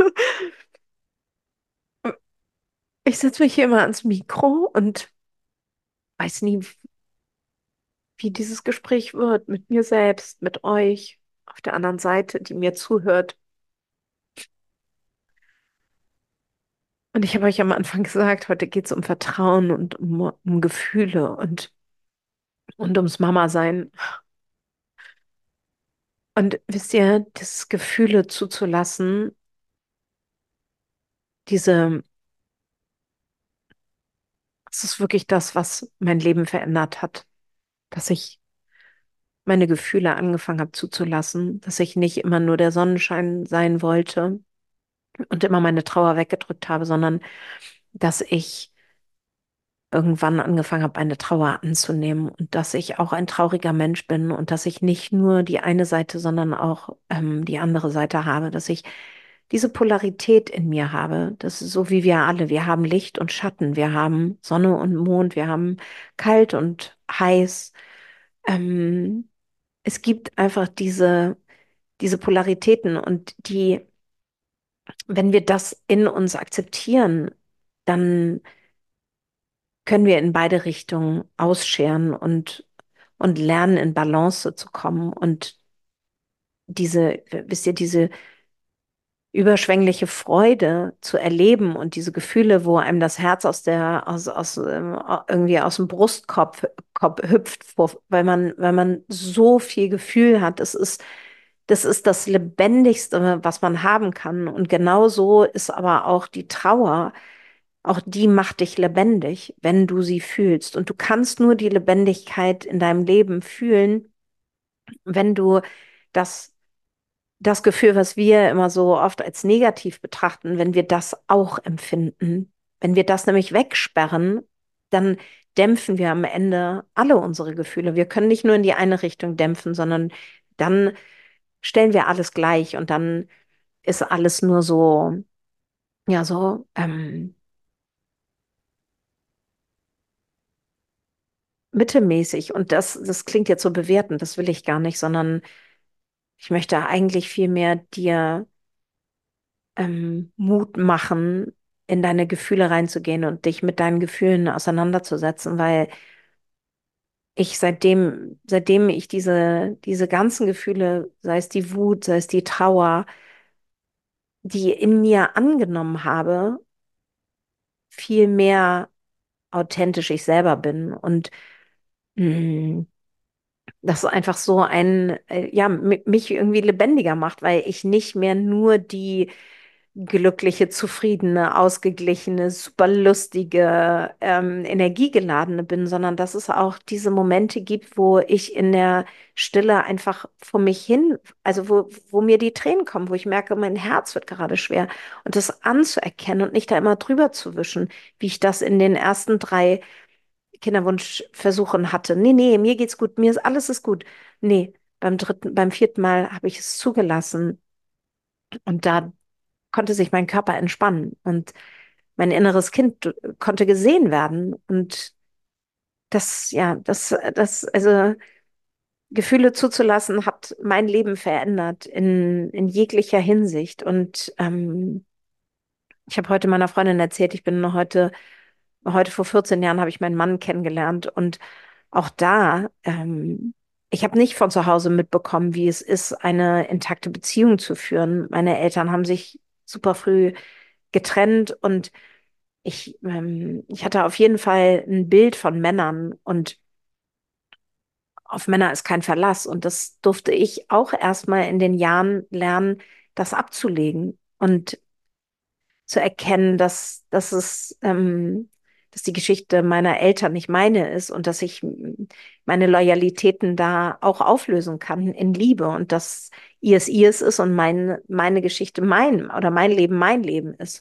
Ich setze mich hier immer ans Mikro und weiß nie, wie dieses Gespräch wird mit mir selbst, mit euch auf der anderen Seite, die mir zuhört. Und ich habe euch am Anfang gesagt, heute geht es um Vertrauen und um, um Gefühle und, und ums Mama-Sein. Und wisst ihr, das Gefühle zuzulassen, diese, das ist wirklich das, was mein Leben verändert hat. Dass ich meine Gefühle angefangen habe zuzulassen, dass ich nicht immer nur der Sonnenschein sein wollte und immer meine Trauer weggedrückt habe, sondern dass ich irgendwann angefangen habe, eine Trauer anzunehmen und dass ich auch ein trauriger Mensch bin und dass ich nicht nur die eine Seite, sondern auch ähm, die andere Seite habe, dass ich diese Polarität in mir habe. Das ist so wie wir alle. Wir haben Licht und Schatten, wir haben Sonne und Mond, wir haben kalt und heiß. Ähm, Es gibt einfach diese, diese Polaritäten und die, wenn wir das in uns akzeptieren, dann können wir in beide Richtungen ausscheren und, und lernen, in Balance zu kommen. Und diese, wisst ihr, diese überschwängliche Freude zu erleben und diese Gefühle, wo einem das Herz aus der, aus, aus, ähm, irgendwie aus dem Brustkorb Kopf hüpft, vor, weil man, weil man so viel Gefühl hat. Es ist, das ist das Lebendigste, was man haben kann. Und genau so ist aber auch die Trauer. Auch die macht dich lebendig, wenn du sie fühlst. Und du kannst nur die Lebendigkeit in deinem Leben fühlen, wenn du das, das Gefühl, was wir immer so oft als negativ betrachten, wenn wir das auch empfinden. Wenn wir das nämlich wegsperren, dann dämpfen wir am Ende alle unsere Gefühle. Wir können nicht nur in die eine Richtung dämpfen, sondern dann stellen wir alles gleich und dann ist alles nur so, ja, so, ähm, mittelmäßig. Und das, das klingt jetzt so bewertend, das will ich gar nicht, sondern ich möchte eigentlich viel mehr dir ähm, Mut machen, in deine Gefühle reinzugehen und dich mit deinen Gefühlen auseinanderzusetzen, weil ich seitdem, seitdem ich diese, diese ganzen Gefühle, sei es die Wut, sei es die Trauer, die in mir angenommen habe, viel mehr authentisch ich selber bin. Und mh, das ist einfach so ein, äh, ja, mi- mich irgendwie lebendiger macht, weil ich nicht mehr nur die glückliche, zufriedene, ausgeglichene, super lustige, ähm, energiegeladene bin, sondern dass es auch diese Momente gibt, wo ich in der Stille einfach vor mich hin, also wo, wo mir die Tränen kommen, wo ich merke, mein Herz wird gerade schwer und das anzuerkennen und nicht da immer drüber zu wischen, wie ich das in den ersten drei Kinderwunschversuchen hatte. Nee, nee, mir geht's gut, mir ist alles ist gut. Nee, beim dritten, beim vierten Mal habe ich es zugelassen und da konnte sich mein Körper entspannen und mein inneres Kind äh, konnte gesehen werden. Und das, ja, das, das, also Gefühle zuzulassen, hat mein Leben verändert in, in jeglicher Hinsicht. Und ähm, ich habe heute meiner Freundin erzählt, ich bin noch heute, heute vor vierzehn Jahren habe ich meinen Mann kennengelernt. Und auch da, ähm, ich habe nicht von zu Hause mitbekommen, wie es ist, eine intakte Beziehung zu führen. Meine Eltern haben sich super früh getrennt und ich, ähm, ich hatte auf jeden Fall ein Bild von Männern und auf Männer ist kein Verlass. Und das durfte ich auch erstmal in den Jahren lernen, das abzulegen und zu erkennen, dass, dass es, ähm, dass die Geschichte meiner Eltern nicht meine ist und dass ich mm, meine Loyalitäten da auch auflösen kann in Liebe und dass ihrs ihrs ist und mein, meine Geschichte mein oder mein Leben mein Leben ist.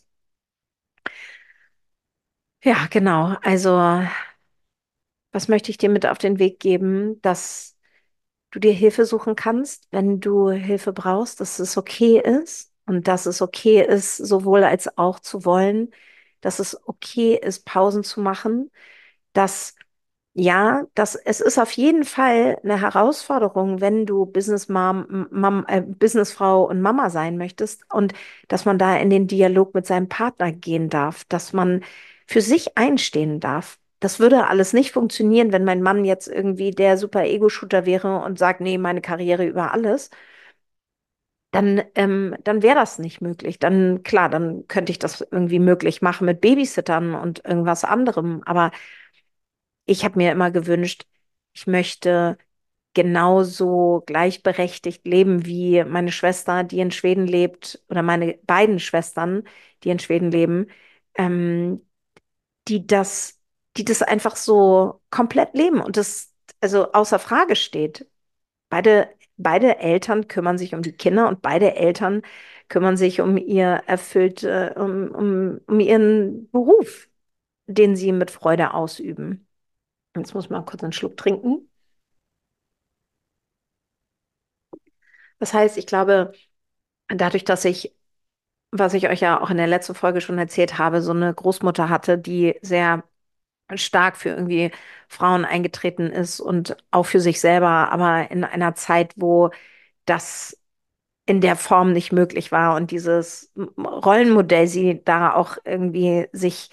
Ja, genau. Also, was möchte ich dir mit auf den Weg geben, dass du dir Hilfe suchen kannst, wenn du Hilfe brauchst, dass es okay ist und dass es okay ist, sowohl als auch zu wollen, dass es okay ist, Pausen zu machen, dass ja, das, es ist auf jeden Fall eine Herausforderung, wenn du Business Mom, M- Mam, äh, Businessfrau und Mama sein möchtest und dass man da in den Dialog mit seinem Partner gehen darf, dass man für sich einstehen darf. Das würde alles nicht funktionieren, wenn mein Mann jetzt irgendwie der super Ego-Shooter wäre und sagt, nee, meine Karriere über alles. Dann, ähm, dann wäre das nicht möglich. Dann, klar, dann könnte ich das irgendwie möglich machen mit Babysittern und irgendwas anderem. Aber ich habe mir immer gewünscht, ich möchte genauso gleichberechtigt leben wie meine Schwester, die in Schweden lebt, oder meine beiden Schwestern, die in Schweden leben, ähm, die das, die das einfach so komplett leben und das also außer Frage steht. Beide, beide Eltern kümmern sich um die Kinder und beide Eltern kümmern sich um ihr erfüllte, um, um, um ihren Beruf, den sie mit Freude ausüben. Jetzt muss ich mal kurz einen Schluck trinken. Das heißt, ich glaube, dadurch, dass ich, was ich euch ja auch in der letzten Folge schon erzählt habe, so eine Großmutter hatte, die sehr stark für irgendwie Frauen eingetreten ist und auch für sich selber, aber in einer Zeit, wo das in der Form nicht möglich war und dieses Rollenmodell sie da auch irgendwie sich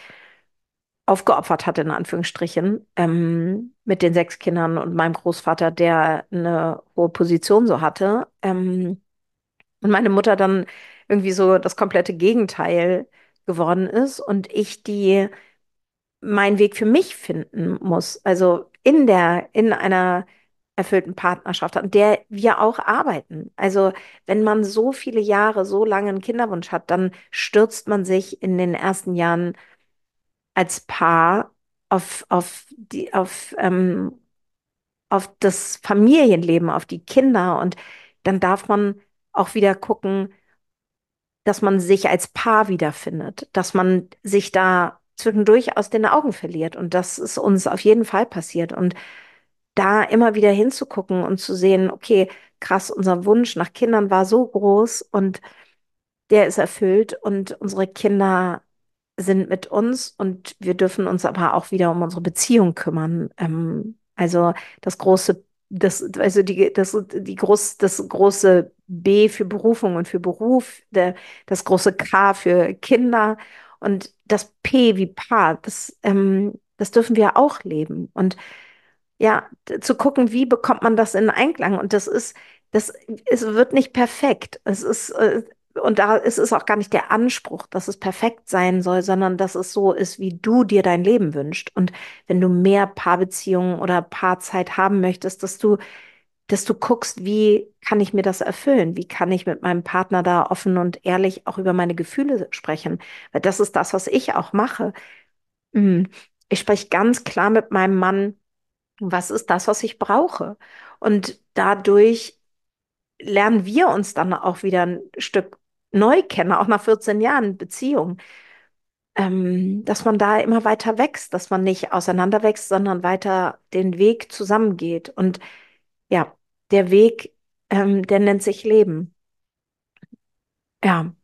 aufgeopfert hat, in Anführungsstrichen, ähm, mit den sechs Kindern und meinem Großvater, der eine hohe Position so hatte. Ähm, und meine Mutter dann irgendwie so das komplette Gegenteil geworden ist und ich die meinen Weg für mich finden muss. Also in der, in einer erfüllten Partnerschaft, an der wir auch arbeiten. Also wenn man so viele Jahre, so lange einen Kinderwunsch hat, dann stürzt man sich in den ersten Jahren als Paar auf, auf die, auf, ähm, auf das Familienleben, auf die Kinder und dann darf man auch wieder gucken, dass man sich als Paar wiederfindet, dass man sich da zwischendurch aus den Augen verliert. Und das ist uns auf jeden Fall passiert. Und da immer wieder hinzugucken und zu sehen, okay, krass, unser Wunsch nach Kindern war so groß und der ist erfüllt und unsere Kinder sind mit uns und wir dürfen uns aber auch wieder um unsere Beziehung kümmern. Ähm, also das große, das, also die, das, die groß, das große B für Berufung und für Beruf, der, das große K für Kinder und das P wie Paar, das, ähm, das dürfen wir auch leben. Und ja, d- zu gucken, wie bekommt man das in Einklang? Und das ist, das, es wird nicht perfekt. Es ist, äh, und da ist es auch gar nicht der Anspruch, dass es perfekt sein soll, sondern dass es so ist, wie du dir dein Leben wünschst. Und wenn du mehr Paarbeziehungen oder Paarzeit haben möchtest, dass du, dass du guckst, wie kann ich mir das erfüllen? Wie kann ich mit meinem Partner da offen und ehrlich auch über meine Gefühle sprechen? Weil das ist das, was ich auch mache. Mm. Ich spreche ganz klar mit meinem Mann, was ist das, was ich brauche? Und dadurch lernen wir uns dann auch wieder ein Stück neu kennen, auch nach vierzehn Jahren Beziehung. ähm, dass man da immer weiter wächst, dass man nicht auseinander wächst, sondern weiter den Weg zusammengeht. Und ja, der Weg, ähm, der nennt sich Leben. Ja,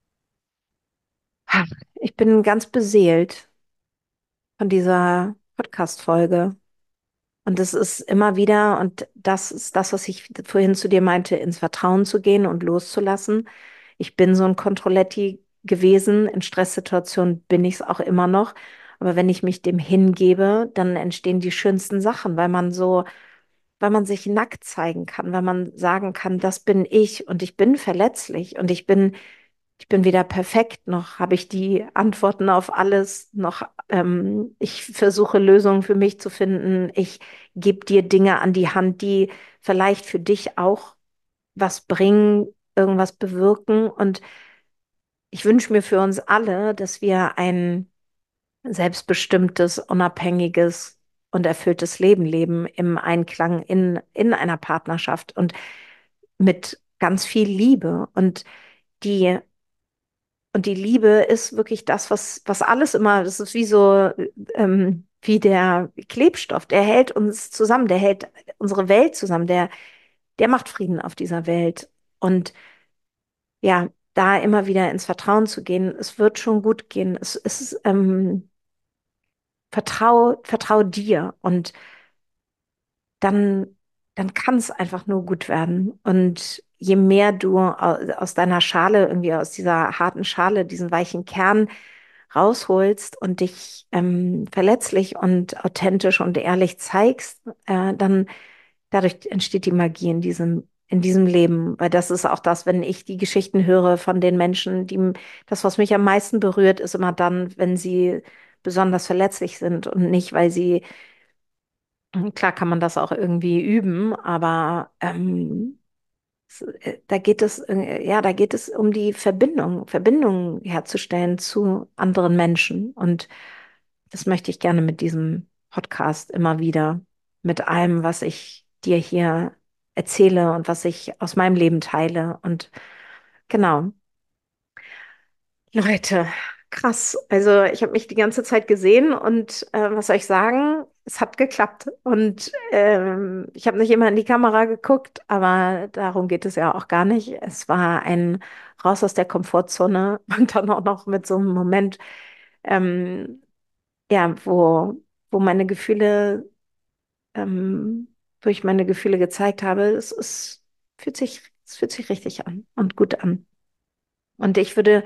ich bin ganz beseelt von dieser Podcast-Folge. Und es ist immer wieder, und das ist das, was ich vorhin zu dir meinte, ins Vertrauen zu gehen und loszulassen. Ich bin so ein Controletti gewesen. In Stresssituationen bin ich es auch immer noch. Aber wenn ich mich dem hingebe, dann entstehen die schönsten Sachen, weil man so, weil man sich nackt zeigen kann, weil man sagen kann, das bin ich und ich bin verletzlich und ich bin ich bin weder perfekt, noch habe ich die Antworten auf alles, noch ähm, ich versuche Lösungen für mich zu finden. Ich gebe dir Dinge an die Hand, die vielleicht für dich auch was bringen, irgendwas bewirken. Und ich wünsche mir für uns alle, dass wir ein selbstbestimmtes, unabhängiges und erfülltes Leben leben im Einklang in, in einer Partnerschaft und mit ganz viel Liebe. Und die Und die Liebe ist wirklich das, was, was alles immer, das ist wie so, ähm, wie der Klebstoff, der hält uns zusammen, der hält unsere Welt zusammen, der, der macht Frieden auf dieser Welt. Und ja, da immer wieder ins Vertrauen zu gehen, es wird schon gut gehen. Es, es ist, ähm, vertrau, vertrau dir und dann, dann kann es einfach nur gut werden. Und je mehr du au- aus deiner Schale, irgendwie aus dieser harten Schale, diesen weichen Kern rausholst und dich ähm, verletzlich und authentisch und ehrlich zeigst, äh, dann dadurch entsteht die Magie in diesem, in diesem Leben. Weil das ist auch das, wenn ich die Geschichten höre von den Menschen, die das, was mich am meisten berührt, ist immer dann, wenn sie besonders verletzlich sind und nicht, weil sie, klar kann man das auch irgendwie üben, aber ähm, es- äh, da geht es, äh, ja, da geht es um die Verbindung, Verbindung herzustellen zu anderen Menschen. Und das möchte ich gerne mit diesem Podcast immer wieder, mit allem, was ich dir hier erzähle und was ich aus meinem Leben teile. Und genau, Leute, krass. Also ich habe mich die ganze Zeit gesehen und äh, was soll ich sagen? Es hat geklappt. Und ähm, ich habe nicht immer in die Kamera geguckt, aber darum geht es ja auch gar nicht. Es war ein Raus aus der Komfortzone und dann auch noch mit so einem Moment, ähm, ja, wo, wo meine Gefühle, ähm, wo ich meine Gefühle gezeigt habe. Es, es fühlt sich, es fühlt sich richtig an und gut an. Und ich würde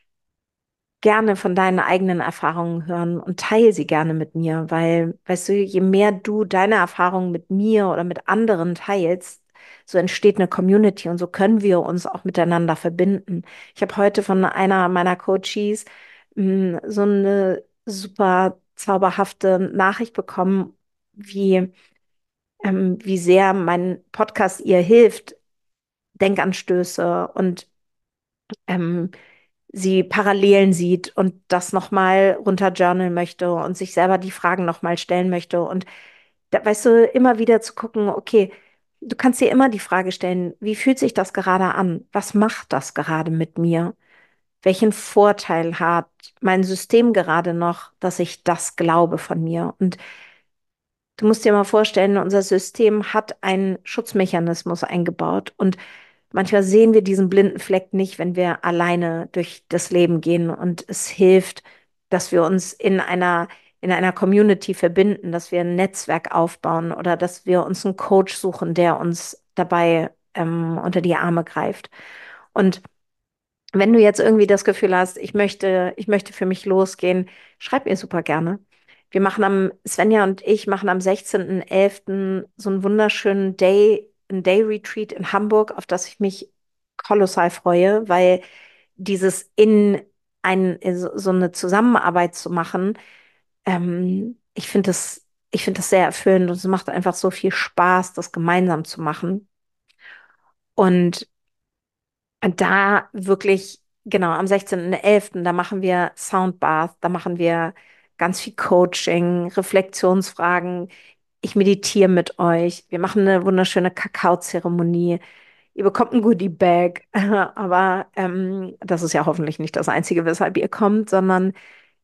gerne von deinen eigenen Erfahrungen hören und teile sie gerne mit mir, weil, weißt du, je mehr du deine Erfahrungen mit mir oder mit anderen teilst, so entsteht eine Community und so können wir uns auch miteinander verbinden. Ich habe heute von einer meiner Coaches mh, so eine super zauberhafte Nachricht bekommen, wie, ähm, wie sehr mein Podcast ihr hilft, Denkanstöße und ähm, sie Parallelen sieht und das nochmal runterjournalen möchte und sich selber die Fragen nochmal stellen möchte. Und da, weißt du, immer wieder zu gucken, okay, du kannst dir immer die Frage stellen, wie fühlt sich das gerade an? Was macht das gerade mit mir? Welchen Vorteil hat mein System gerade noch, dass ich das glaube von mir? Und du musst dir mal vorstellen, unser System hat einen Schutzmechanismus eingebaut und manchmal sehen wir diesen blinden Fleck nicht, wenn wir alleine durch das Leben gehen und es hilft, dass wir uns in einer in einer Community verbinden, dass wir ein Netzwerk aufbauen oder dass wir uns einen Coach suchen, der uns dabei ähm, unter die Arme greift. Und wenn du jetzt irgendwie das Gefühl hast, ich möchte, ich möchte für mich losgehen, schreib mir super gerne. Wir machen am, Svenja und ich machen am sechzehnten elften so einen wunderschönen Day, ein Day Retreat in Hamburg, auf das ich mich kolossal freue, weil dieses in ein, so so eine Zusammenarbeit zu machen, ähm, ich finde das, ich finde das sehr erfüllend und es macht einfach so viel Spaß, das gemeinsam zu machen. Und da wirklich, genau, am sechzehnten elften da machen wir Soundbath, da machen wir ganz viel Coaching, Reflexionsfragen. Ich meditiere mit euch. Wir machen eine wunderschöne Kakaozeremonie. Ihr bekommt ein Goodie-Bag, aber ähm, das ist ja hoffentlich nicht das Einzige, weshalb ihr kommt, sondern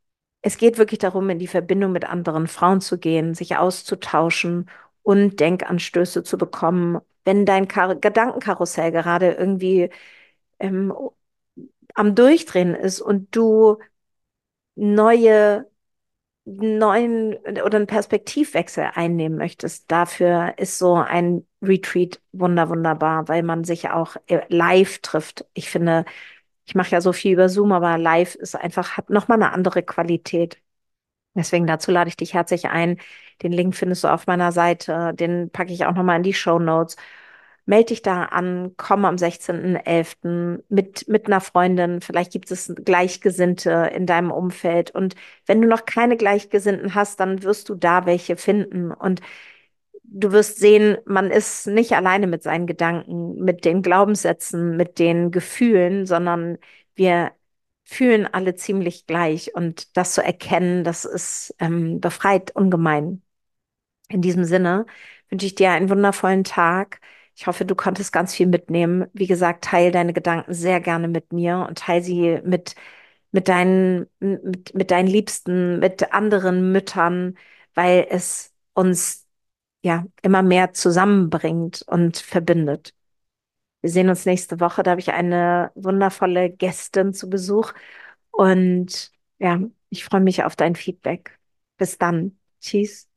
es geht wirklich darum, in die Verbindung mit anderen Frauen zu gehen, sich auszutauschen und Denkanstöße zu bekommen. Wenn dein Kar Gedankenkarussell gerade irgendwie ähm, am Durchdrehen ist und du neue, neuen oder einen Perspektivwechsel einnehmen möchtest, dafür ist so ein Retreat wunder, wunderbar, weil man sich auch äh, live trifft. Ich finde, ich mache ja so viel über Zoom, aber live ist einfach, hat nochmal eine andere Qualität. Deswegen dazu lade ich dich herzlich ein. Den Link findest du auf meiner Seite. Den packe ich auch nochmal in die Show Notes. Meld dich da an, komm am sechzehnten elften mit, mit einer Freundin. Vielleicht gibt es Gleichgesinnte in deinem Umfeld. Und wenn du noch keine Gleichgesinnten hast, dann wirst du da welche finden. Und du wirst sehen, man ist nicht alleine mit seinen Gedanken, mit den Glaubenssätzen, mit den Gefühlen, sondern wir fühlen alle ziemlich gleich. Und das zu erkennen, das ist ähm, befreit ungemein. In diesem Sinne wünsche ich dir einen wundervollen Tag. Ich hoffe, du konntest ganz viel mitnehmen. Wie gesagt, teile deine Gedanken sehr gerne mit mir und teile sie mit, mit deinen, mit, mit deinen Liebsten, mit anderen Müttern, weil es uns ja immer mehr zusammenbringt und verbindet. Wir sehen uns nächste Woche. Da habe ich eine wundervolle Gästin zu Besuch und ja, ich freue mich auf dein Feedback. Bis dann. Tschüss.